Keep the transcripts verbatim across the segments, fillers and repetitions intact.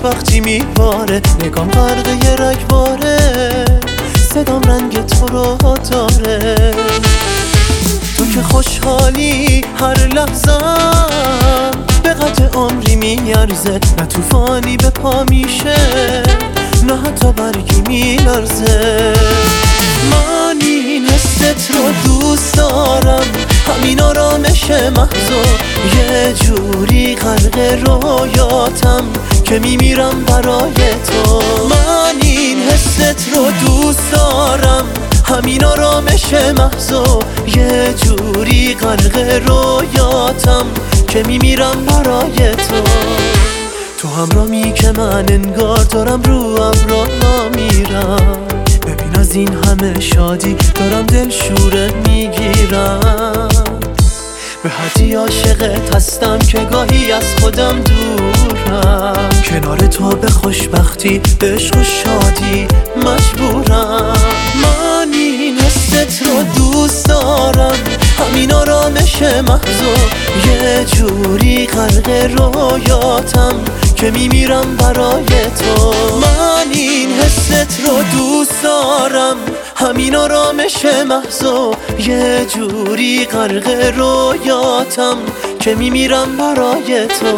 خوشبختی میباره، نگام غرق یه رگباره، صدام رنگ تو رو داره. تو که خوشحالی هر لحظم به قطع عمری میارزه، نه توفانی به پا میشه نه حتی برگی میلرزه. من این حست رو دوست دارم، همین آرامش محض و یه جوری غرق رویاتم که میمیرم برای تو. من این حست رو دوست دارم، همین آرامش محض و یه جوری غرق رویاتم که میمیرم برای تو. تو همرامی که من انگار دارم رو ابرا میرم، ببین از این همه شادی دارم دل شوره میگیرم. به حدی عاشقت هستم که گاهی از خودم دورم، کنار تو به خوشبختی به عشق و شادی مجبورم. من این حست رو دوست دارم، همین آرامش محض و یه جوری غرق رویاتم که میمیرم برای تو. من این حست رو دوست دارم، همین آرامش محض و یه جوری غرق رویاتم که میمیرم برای تو.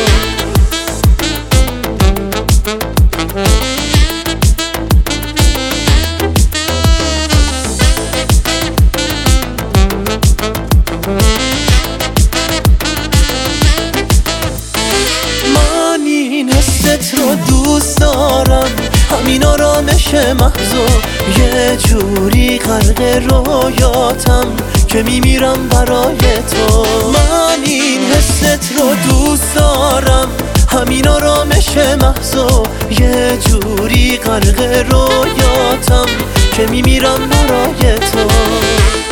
رو دوست دارم، همین آرامش محض و یه جوری غرق رویاتم که میمیرم برای تو. من این حست رو دوست دارم، همین آرامش محض و یه جوری غرق رویاتم که میمیرم برای تو.